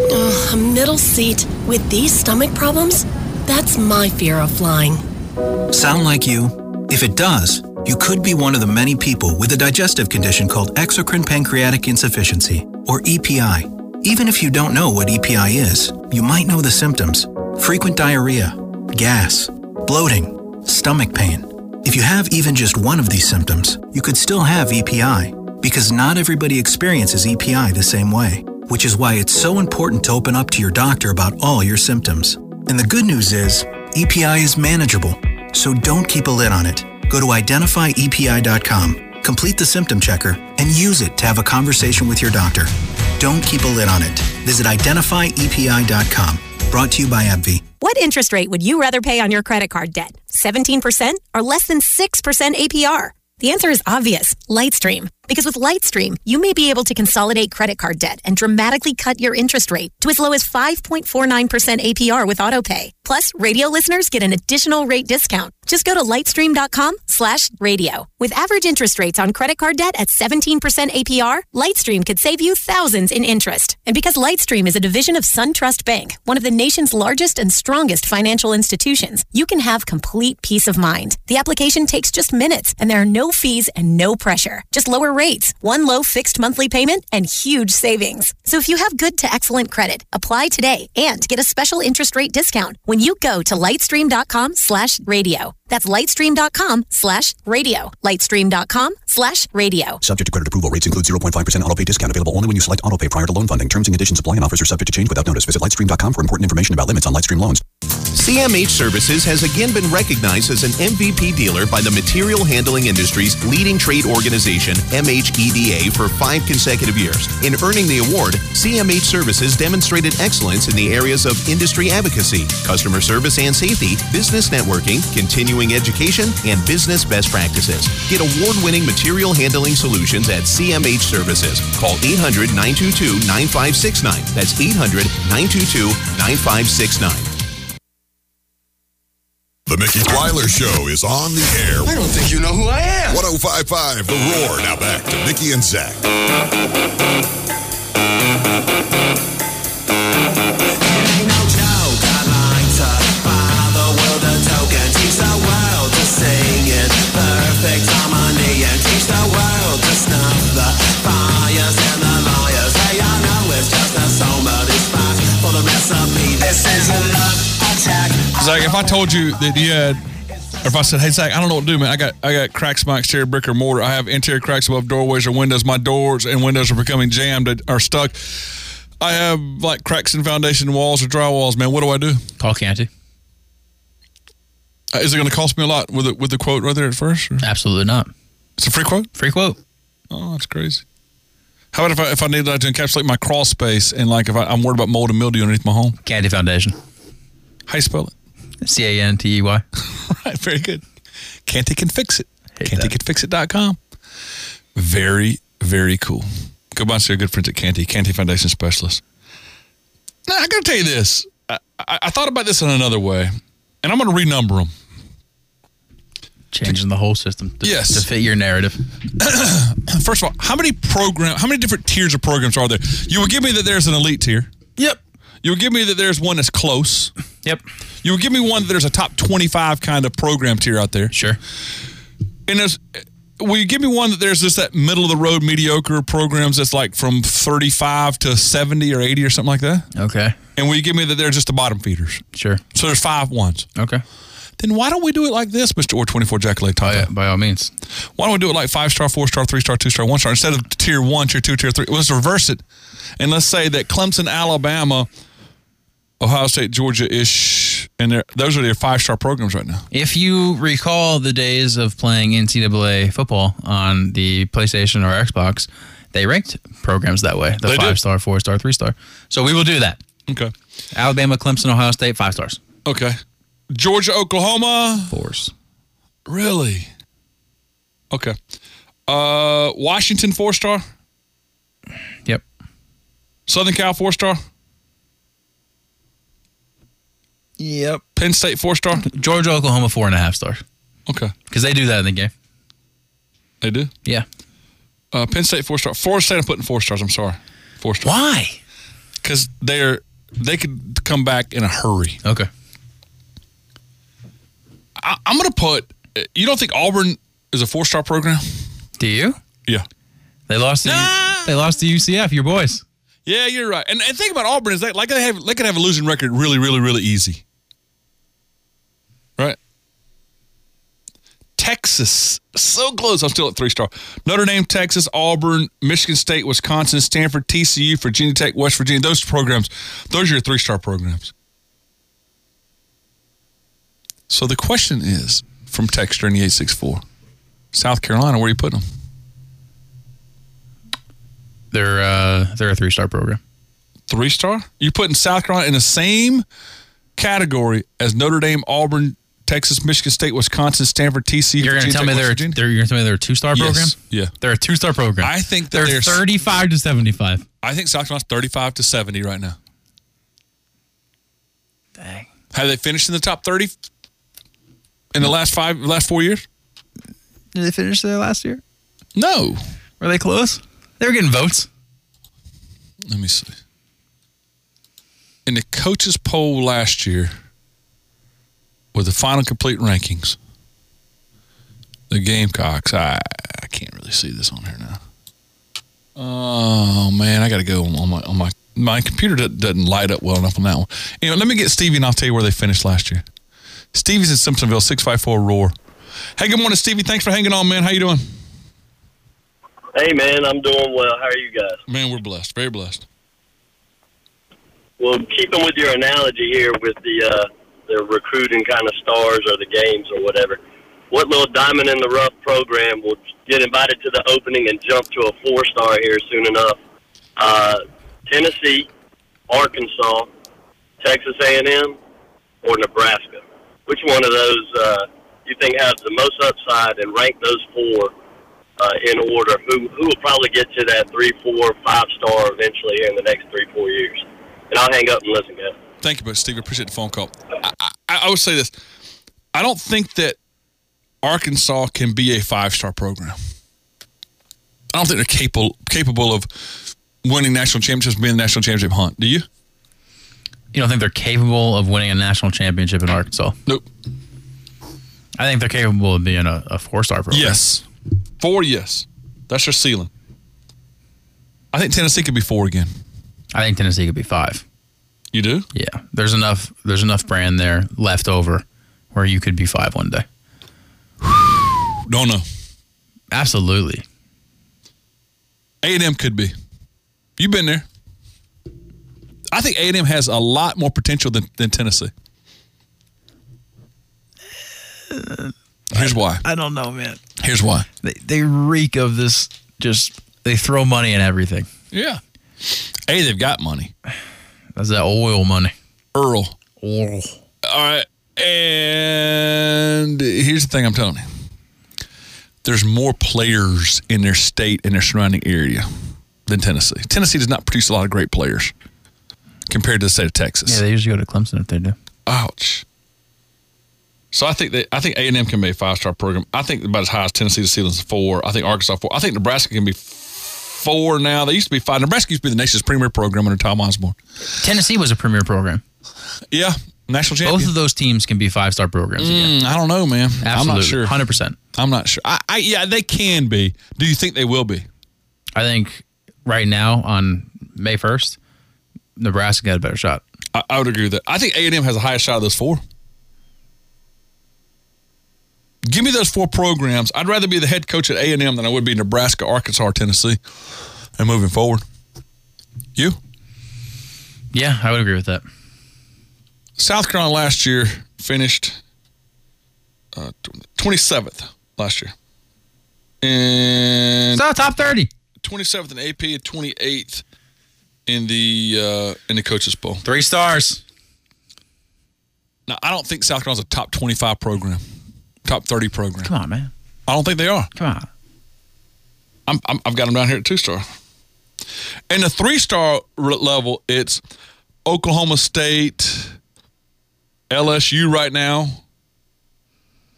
Ugh, a middle seat with these stomach problems? That's my fear of flying. Sound like you? If it does, you could be one of the many people with a digestive condition called exocrine pancreatic insufficiency, or E P I. Even if you don't know what E P I is, you might know the symptoms: frequent diarrhea, gas, bloating, stomach pain. If you have even just one of these symptoms, you could still have E P I, because not everybody experiences E P I the same way, which is why it's so important to open up to your doctor about all your symptoms. And the good news is, E P I is manageable, so don't keep a lid on it. Go to identify E P I dot com, complete the symptom checker, and use it to have a conversation with your doctor. Don't keep a lid on it. Visit identify E P I dot com. Brought to you by AbbVie. What interest rate would you rather pay on your credit card debt? seventeen percent or less than six percent A P R? The answer is obvious: Lightstream. Because with Lightstream, you may be able to consolidate credit card debt and dramatically cut your interest rate to as low as five point four nine percent A P R with AutoPay. Plus, radio listeners get an additional rate discount. Just go to lightstream dot com slash radio. With average interest rates on credit card debt at seventeen percent A P R, Lightstream could save you thousands in interest. And because Lightstream is a division of SunTrust Bank, one of the nation's largest and strongest financial institutions, you can have complete peace of mind. The application takes just minutes, and there are no fees and no pressure. Just lower rates, one low fixed monthly payment, and huge savings. So if you have good to excellent credit, apply today and get a special interest rate discount when you go to lightstream dot com slash radio. That's lightstream dot com slash radio. lightstream dot com slash radio. Subject to credit approval. Rates include zero point five percent auto pay discount available only when you select auto pay prior to loan funding. Terms and conditions apply and offers are subject to change without notice. Visit lightstream dot com for important information about limits on Lightstream loans. C M H Services has again been recognized as an M V P dealer by the material handling industry's leading trade organization, M H E D A, for five consecutive years. In earning the award, C M H Services demonstrated excellence in the areas of industry advocacy, customer service and safety, business networking, continuing education, and business best practices. Get award-winning material handling solutions at C M H Services. Call eight hundred, nine two two, nine five six nine. That's eight hundred, nine two two, nine five six nine. The Mickey Weiler Show is on the air. I don't think you know who I am. one oh five point five The Roar. Now back to Mickey and Zach. Perfect harmony and teach the world to snuff the fires and the lawyers. Hey, I know it's just a somebody spot for the recipe. This is a love attack. Zach, if I told you that you had, or if I said, hey, Zach, I don't know what to do, man. I got I got cracks in my exterior brick or mortar. I have interior cracks above doorways or windows. My doors and windows are becoming jammed or stuck. I have, like, cracks in foundation walls or drywalls, man. What do I do? Call Canty. Uh, is it going to cost me a lot with the, with the quote right there at first? Or? Absolutely not. It's a free quote? Free quote. Oh, that's crazy. How about if I if I need to encapsulate my crawl space and, like, if I, I'm worried about mold and mildew underneath my home? Canty Foundation. How you spell it? C A N T E Y. Right, very good. Canty can fix it. Canty can fix it dot com. Very, very cool. Go by and see our good friends at Canty, Canty Foundation Specialist. Now, I got to tell you this. I, I, I thought about this in another way, and I'm going to renumber them. Changing the whole system to, yes. to fit your narrative. First of all, how many program, how many different tiers of programs are there? You will give me that there's an elite tier. Yep. You will give me that there's one that's close. Yep. You will give me one that there's a top twenty-five kind of program tier out there. Sure. And there's, will you give me one that there's just that middle of the road mediocre programs that's like from thirty-five to seventy or eighty or something like that? Okay. And will you give me that they're just the bottom feeders? Sure. So there's five ones. Okay. Then why don't we do it like this, Mister Orr twenty-four Jackalate? By, uh, by all means. Why don't we do it like five star, four star, three star, two star, one star instead of tier one, tier two, tier three? Let's reverse it, and let's say that Clemson, Alabama, Ohio State, Georgia-ish, and those are their five star programs right now. If you recall the days of playing N C double A football on the PlayStation or Xbox, they ranked programs that way: the They five did. star, four star, three star. So we will do that. Okay. Alabama, Clemson, Ohio State, five stars. Okay. Georgia, Oklahoma. Fours. Really? Okay. Uh, Washington, four star. Yep. Southern Cal, four star. Yep. Penn State, four star. Georgia, Oklahoma, four and a half stars. Okay. Because they do that in the game. They do? Yeah. Uh, Penn State, four star. Florida State, I'm putting four stars. I'm sorry. Four stars. Why? because they're they could come back in a hurry. Okay. I, I'm going to put. You don't think Auburn is a four-star program? Do you? Yeah. They lost. To, Nah. They lost to U C F. Your boys. Yeah, you're right. And and think about Auburn is that like they have they could have a losing record really, really, really easy. Right? Texas, so close. I'm still at three star. Notre Dame, Texas, Auburn, Michigan State, Wisconsin, Stanford, T C U, Virginia Tech, West Virginia. Those programs, those are your three star programs. So the question is from Texter in the eight six four, South Carolina, where are you putting them? They're uh, they're a three star program. Three star? You're putting South Carolina in the same category as Notre Dame, Auburn, Texas, Michigan State, Wisconsin, Stanford, T C U. You're going to tell me they're, they're you're going to tell me they're a two star program? Yes. Yeah, they're a two star program. I think that they're they're thirty-five to seventy-five. I think South Carolina's thirty-five to seventy right now. Dang. Have they finished in the top thirty in the last five, last four years? Did they finish there last year? No. Were they close? They were getting votes. Let me see. In the coaches poll last year, with the final complete rankings, the Gamecocks, I, I can't really see this on here now. Oh, man, I got to go on my, on my, my computer doesn't light up well enough on that one. Anyway, let me get Stevie and I'll tell you where they finished last year. Stevie's in Simpsonville, six five four Roar. Hey, good morning, Stevie. Thanks for hanging on, man. How you doing? Hey, man, I'm doing well. How are you guys? Man, we're blessed. Very blessed. Well, keeping with your analogy here with the uh, the recruiting kind of stars or the games or whatever, what little diamond in the rough program will get invited to the opening and jump to a four-star here soon enough? Uh, Tennessee, Arkansas, Texas A and M, or Nebraska? Which one of those uh, you think has the most upside, and rank those four uh, in order? Who who will probably get to that three, four, five star eventually here in the next three, four years? And I'll hang up and listen, guys. Thank you, but Steve, I appreciate the phone call. I, I, I would say this. I don't think that Arkansas can be a five-star program. I don't think they're capable capable of winning national championships, being in the national championship hunt. Do you? You don't think they're capable of winning a national championship in Arkansas? Nope. I think they're capable of being a, a four-star program. Yes. Four, yes. That's their ceiling. I think Tennessee could be four again. I think Tennessee could be five. You do? Yeah. There's enough There's enough brand there left over where you could be five one day. Don't know. Absolutely. A and M could be. You've been there. I think A and M has a lot more potential than, than Tennessee. Here's why. I don't know, man. Here's why. They, they reek of this, just, they throw money in everything. Yeah. Hey, they've got money. That's that oil money. Earl. Oil. All right. And here's the thing I'm telling you. There's more players in their state and their surrounding area than Tennessee. Tennessee does not produce a lot of great players compared to the state of Texas. Yeah, they usually go to Clemson if they do. Ouch. So I think that I think A and M can be a five-star program. I think about as high as Tennessee, the ceiling's four. I think Arkansas four. I think Nebraska can be four now. They used to be five. Nebraska used to be the nation's premier program under Tom Osborne. Tennessee was a premier program. Yeah, national champion. Both of those teams can be five-star programs again. Mm, I don't know, man. Absolutely. I'm not sure. one hundred percent. I'm not sure. I, I yeah, they can be. Do you think they will be? I think right now on May first, Nebraska got a better shot. I, I would agree with that. I think A and M has the highest shot of those four. Give me those four programs. I'd rather be the head coach at A and M than I would be Nebraska, Arkansas, or Tennessee. And moving forward. You? Yeah, I would agree with that. South Carolina last year finished uh, twenty-seventh last year. And so top thirty. twenty-seventh in A P and twenty-eighth in the uh, in the coaches poll. Three stars. Now, I don't think South Carolina's a top twenty-five program. Top thirty program. Come on, man. I don't think they are. Come on. I'm, I'm, I've got them down here at two-star. And the three-star level, it's Oklahoma State, L S U right now,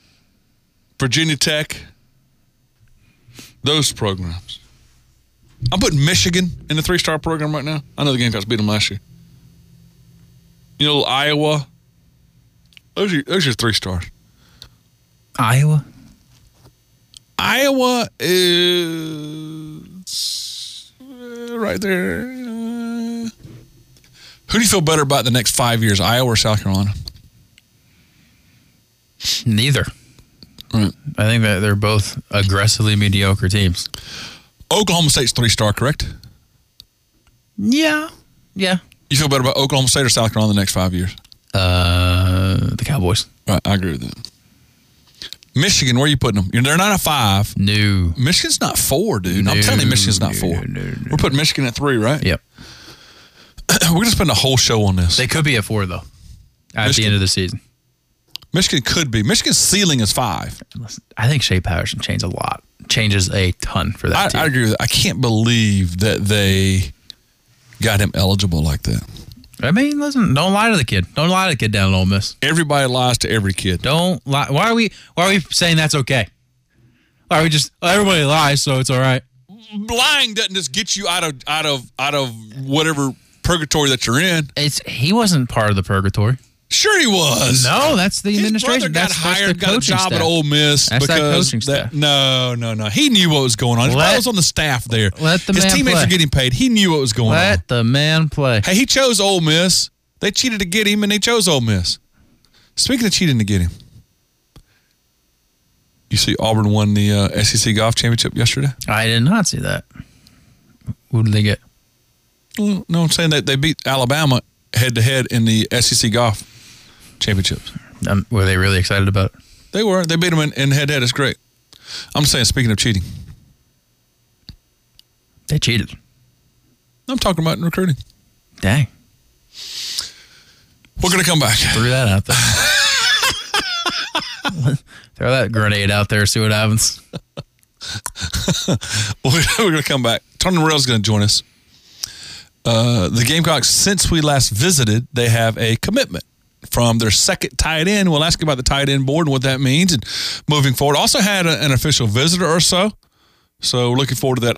Virginia Tech, those programs. I'm putting Michigan in the three-star program right now. I know the Gamecocks beat them last year. You know, Iowa. Those are, those are three stars. Iowa? Iowa is uh, right there. Uh, who do you feel better about the next five years, Iowa or South Carolina? Neither. Right. I think that they're both aggressively mediocre teams. Oklahoma State's three-star, correct? Yeah. Yeah. You feel better about Oklahoma State or South Carolina the next five years? Uh, the Cowboys. Right, I agree with that. Michigan, where are you putting them? They're not a five. No. Michigan's not four, dude. No, I'm telling you, Michigan's not no, four. No, no, We're putting Michigan at three, right? Yep. We're going to spend a whole show on this. They could be at four, though, at Michigan, the end of the season. Michigan could be. Michigan's ceiling is five. I think Shea Patterson changed a lot. Changes a ton for that I, team. I agree with that. I can't believe that they got him eligible like that. I mean, listen, don't lie to the kid. Don't lie to the kid down at Ole Miss. Everybody lies to every kid. Don't lie. Why are we Why are we saying that's okay? Why are we just, oh, everybody lies, so it's all right? Lying doesn't just get you out of out of out of whatever purgatory that you're in. It's he wasn't part of the purgatory. Sure he was. No, that's the His administration. brother got that's, hired, that's the got a job staff. at Ole Miss That's that because coaching that, staff. no, no, no. He knew what was going on. His Let- brother was on the staff there. Let the His man teammates play. are getting paid. He knew what was going Let on. the man play. Hey, he chose Ole Miss. They cheated to get him, and they chose Ole Miss. Speaking of cheating to get him, you see Auburn won the uh, S E C Golf Championship yesterday? I did not see that. Who did they get? Well, no, I'm saying that they beat Alabama head-to-head in the S E C Golf Championships. Um, were they really excited about it? They were. They beat them in, in head-to-head. It's great. I'm saying, speaking of cheating. They cheated. I'm talking about in recruiting. Dang. We're going to come back. Threw that out there. Throw that grenade out there, see what happens. We're going to come back. Tony Morrell's going to join us. Uh, the Gamecocks, since we last visited, they have a commitment from their second tight end. We'll ask you about the tight end board and what that means and moving forward. Also had a, an official visitor or so. So we're looking forward to that.